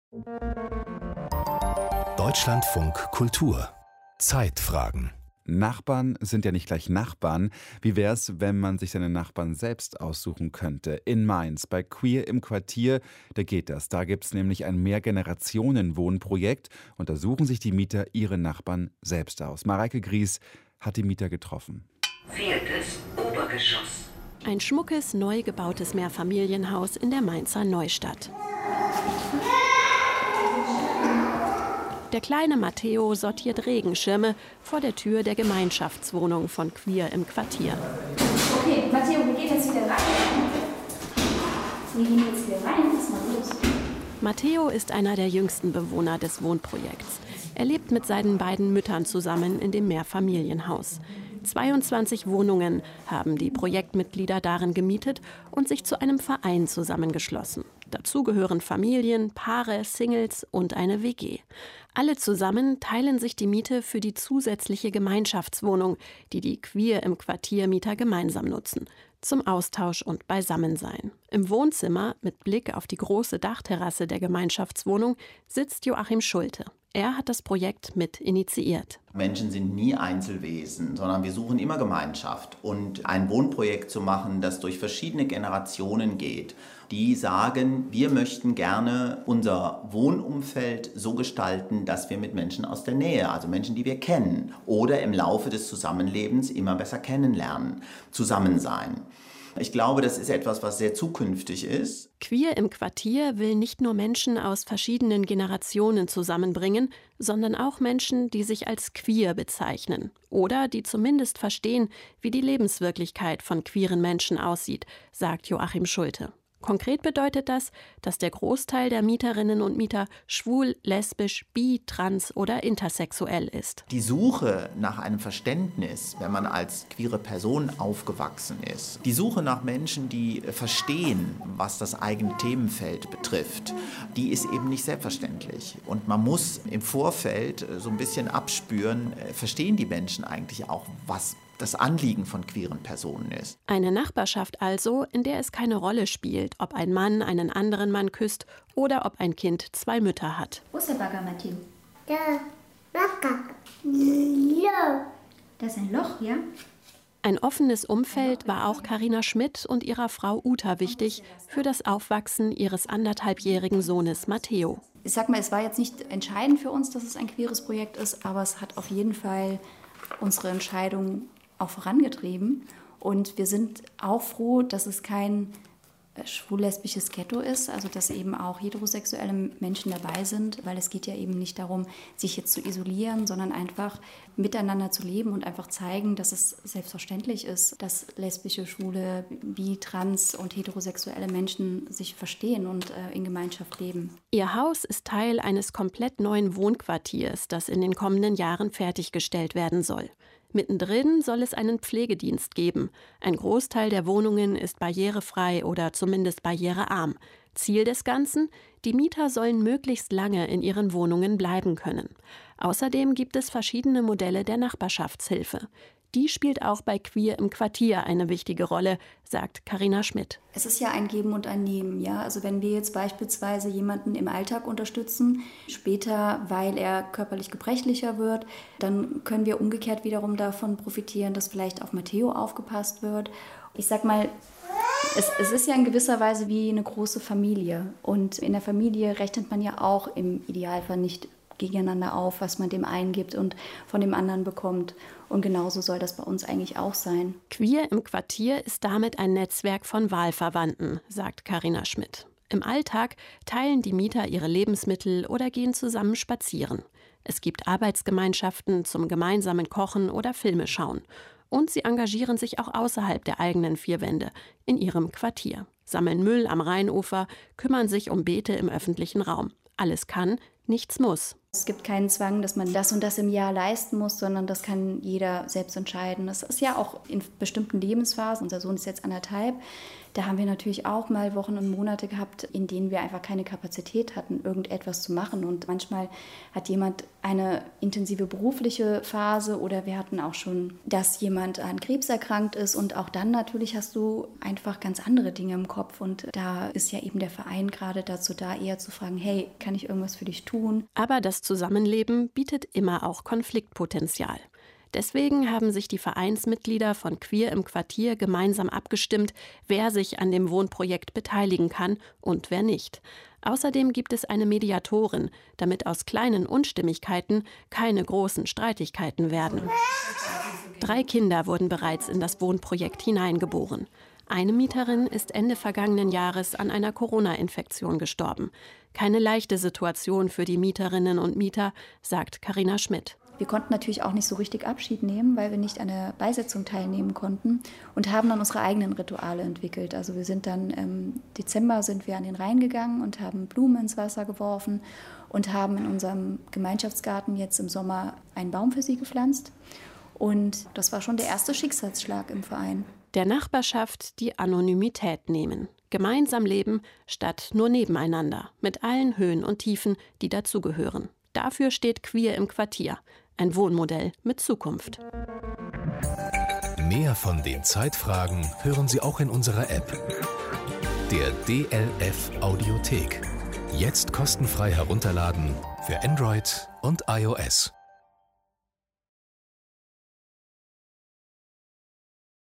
Deutschlandfunk Kultur. Zeitfragen. Nachbarn sind ja nicht gleich Nachbarn. Wie wäre es, wenn man sich seine Nachbarn selbst aussuchen könnte? In Mainz, bei Queer im Quartier, da geht das. Da gibt es nämlich ein Mehrgenerationen-Wohnprojekt und da suchen sich die Mieter ihre Nachbarn selbst aus. Mareike Gries hat die Mieter getroffen. 4. Obergeschoss. Ein schmuckes, neu gebautes Mehrfamilienhaus in der Mainzer Neustadt. Der kleine Matteo sortiert Regenschirme vor der Tür der Gemeinschaftswohnung von Queer im Quartier. Okay, Matteo, wir gehen jetzt wieder rein. Lass mal los. Matteo ist einer der jüngsten Bewohner des Wohnprojekts. Er lebt mit seinen beiden Müttern zusammen in dem Mehrfamilienhaus. 22 Wohnungen haben die Projektmitglieder darin gemietet und sich zu einem Verein zusammengeschlossen. Dazu gehören Familien, Paare, Singles und eine WG. Alle zusammen teilen sich die Miete für die zusätzliche Gemeinschaftswohnung, die die Queer im Quartier-Mieter gemeinsam nutzen, zum Austausch und Beisammensein. Im Wohnzimmer mit Blick auf die große Dachterrasse der Gemeinschaftswohnung sitzt Joachim Schulte. Er hat das Projekt mit initiiert. Menschen sind nie Einzelwesen, sondern wir suchen immer Gemeinschaft. Und ein Wohnprojekt zu machen, das durch verschiedene Generationen geht, die sagen, wir möchten gerne unser Wohnumfeld so gestalten, dass wir mit Menschen aus der Nähe, also Menschen, die wir kennen, oder im Laufe des Zusammenlebens immer besser kennenlernen, zusammen sein. Ich glaube, das ist etwas, was sehr zukünftig ist. Queer im Quartier will nicht nur Menschen aus verschiedenen Generationen zusammenbringen, sondern auch Menschen, die sich als queer bezeichnen oder die zumindest verstehen, wie die Lebenswirklichkeit von queeren Menschen aussieht, sagt Joachim Schulte. Konkret bedeutet das, dass der Großteil der Mieterinnen und Mieter schwul, lesbisch, bi, trans oder intersexuell ist. Die Suche nach einem Verständnis, wenn man als queere Person aufgewachsen ist, die Suche nach Menschen, die verstehen, was das eigene Themenfeld betrifft, die ist eben nicht selbstverständlich. Und man muss im Vorfeld so ein bisschen abspüren, verstehen die Menschen eigentlich auch, was das Anliegen von queeren Personen ist. Eine Nachbarschaft also, in der es keine Rolle spielt, ob ein Mann einen anderen Mann küsst oder ob ein Kind zwei Mütter hat. Wo ist der Bagger, Matteo? Da ist ein Loch, ja? Ein offenes Umfeld war auch Carina Schmidt und ihrer Frau Uta wichtig für das Aufwachsen ihres 1,5-jährigen Sohnes Matteo. Ich sag mal, es war jetzt nicht entscheidend für uns, dass es ein queeres Projekt ist, aber es hat auf jeden Fall unsere Entscheidung auch vorangetrieben. Und wir sind auch froh, dass es kein schwul-lesbisches Ghetto ist, also dass eben auch heterosexuelle Menschen dabei sind, weil es geht ja eben nicht darum, sich jetzt zu isolieren, sondern einfach miteinander zu leben und einfach zeigen, dass es selbstverständlich ist, dass lesbische, schwule, bi, trans und heterosexuelle Menschen sich verstehen und in Gemeinschaft leben. Ihr Haus ist Teil eines komplett neuen Wohnquartiers, das in den kommenden Jahren fertiggestellt werden soll. Mittendrin soll es einen Pflegedienst geben. Ein Großteil der Wohnungen ist barrierefrei oder zumindest barrierearm. Ziel des Ganzen? Die Mieter sollen möglichst lange in ihren Wohnungen bleiben können. Außerdem gibt es verschiedene Modelle der Nachbarschaftshilfe. Die spielt auch bei Queer im Quartier eine wichtige Rolle, sagt Carina Schmidt. Es ist ja ein Geben und ein Nehmen, ja. Also wenn wir jetzt beispielsweise jemanden im Alltag unterstützen, später, weil er körperlich gebrechlicher wird, dann können wir umgekehrt wiederum davon profitieren, dass vielleicht auf Matteo aufgepasst wird. Ich sag mal, es ist ja in gewisser Weise wie eine große Familie. Und in der Familie rechnet man ja auch im Idealfall nicht gegeneinander auf, was man dem einen gibt und von dem anderen bekommt. Und genauso soll das bei uns eigentlich auch sein. Queer im Quartier ist damit ein Netzwerk von Wahlverwandten, sagt Carina Schmidt. Im Alltag teilen die Mieter ihre Lebensmittel oder gehen zusammen spazieren. Es gibt Arbeitsgemeinschaften zum gemeinsamen Kochen oder Filme schauen. Und sie engagieren sich auch außerhalb der eigenen vier Wände, in ihrem Quartier. Sammeln Müll am Rheinufer, kümmern sich um Beete im öffentlichen Raum. Alles kann, Nichts muss. Es gibt keinen Zwang, dass man das und das im Jahr leisten muss, sondern das kann jeder selbst entscheiden. Das ist ja auch in bestimmten Lebensphasen. Unser Sohn ist jetzt 1,5. Da haben wir natürlich auch mal Wochen und Monate gehabt, in denen wir einfach keine Kapazität hatten, irgendetwas zu machen. Und manchmal hat jemand eine intensive berufliche Phase oder wir hatten auch schon, dass jemand an Krebs erkrankt ist. Und auch dann natürlich hast du einfach ganz andere Dinge im Kopf. Und da ist ja eben der Verein gerade dazu da, eher zu fragen, hey, kann ich irgendwas für dich tun? Aber das Zusammenleben bietet immer auch Konfliktpotenzial. Deswegen haben sich die Vereinsmitglieder von Queer im Quartier gemeinsam abgestimmt, wer sich an dem Wohnprojekt beteiligen kann und wer nicht. Außerdem gibt es eine Mediatorin, damit aus kleinen Unstimmigkeiten keine großen Streitigkeiten werden. 3 Kinder wurden bereits in das Wohnprojekt hineingeboren. Eine Mieterin ist Ende vergangenen Jahres an einer Corona-Infektion gestorben. Keine leichte Situation für die Mieterinnen und Mieter, sagt Carina Schmidt. Wir konnten natürlich auch nicht so richtig Abschied nehmen, weil wir nicht an der Beisetzung teilnehmen konnten und haben dann unsere eigenen Rituale entwickelt. Also wir sind dann im Dezember sind wir an den Rhein gegangen und haben Blumen ins Wasser geworfen und haben in unserem Gemeinschaftsgarten jetzt im Sommer einen Baum für sie gepflanzt. Und das war schon der erste Schicksalsschlag im Verein. Der Nachbarschaft die Anonymität nehmen. Gemeinsam leben statt nur nebeneinander, mit allen Höhen und Tiefen, die dazugehören. Dafür steht Queer im Quartier, ein Wohnmodell mit Zukunft. Mehr von den Zeitfragen hören Sie auch in unserer App. Der DLF Audiothek. Jetzt kostenfrei herunterladen für Android und iOS.